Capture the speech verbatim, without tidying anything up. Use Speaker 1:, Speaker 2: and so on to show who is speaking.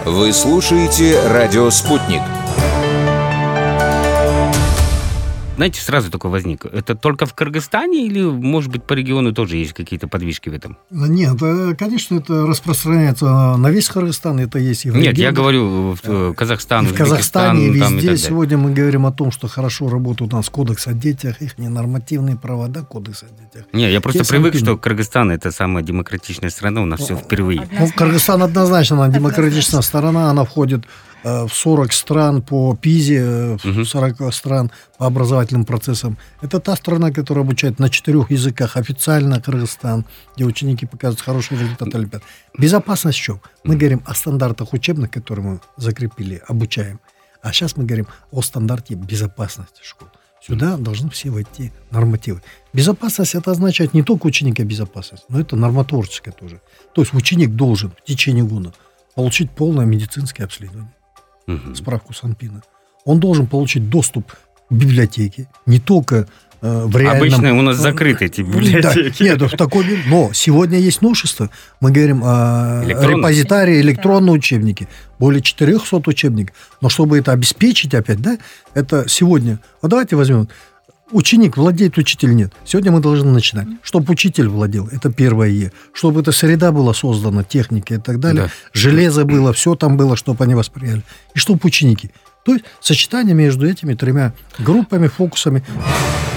Speaker 1: Вы слушаете «Радио Спутник».
Speaker 2: Знаете, сразу такой возник. Это только в Кыргызстане или, может быть, по региону тоже есть какие-то подвижки в этом?
Speaker 3: Нет, конечно, это распространяется на весь Кыргызстан, это есть и в
Speaker 2: Нет,
Speaker 3: регионах.
Speaker 2: я говорю в Казахстан,
Speaker 3: в Казахстане,
Speaker 2: Узбекистан,
Speaker 3: везде.
Speaker 2: Там,
Speaker 3: сегодня мы говорим о том, что хорошо работают у нас кодекс о детях, их ненормативные права, да, кодекс о детях.
Speaker 2: Не, я просто
Speaker 3: Те
Speaker 2: привык,
Speaker 3: сампины.
Speaker 2: что Кыргызстан – это самая демократичная страна, у нас все впервые.
Speaker 3: Ну, Кыргызстан однозначно, она демократичная сторона, она входит в сорок стран по ПИЗе, в сорок стран по образовательным процессам. Это та страна, которая обучает на четырех языках официально Кыргызстан, где ученики показывают хороший результат олимпиад. Безопасность в чем? Мы говорим о стандартах учебных, которые мы закрепили, обучаем. А сейчас мы говорим о стандарте безопасности школ. Сюда должны все войти нормативы. Безопасность – это означает не только ученика безопасность, но это нормотворческое тоже. То есть ученик должен в течение года получить полное медицинское обследование, угу. справку Санпина. Он должен получить доступ к библиотеке, не только э, в реальном...
Speaker 2: Обычно у нас закрыты эти библиотеки.
Speaker 3: Да, нет, в такой... Но сегодня есть новшество. Мы говорим о репозитарии, электронные учебники. Более четырехсот учебников. Но чтобы это обеспечить опять, да, это сегодня... Вот давайте возьмем... Ученик владеет, учитель нет. Сегодня мы должны начинать. Чтобы учитель владел, это первое Е. Чтобы эта среда была создана, техника и так далее. Да. Железо было, все там было, чтобы они восприняли. И чтобы ученики. То есть сочетание между этими тремя группами, фокусами.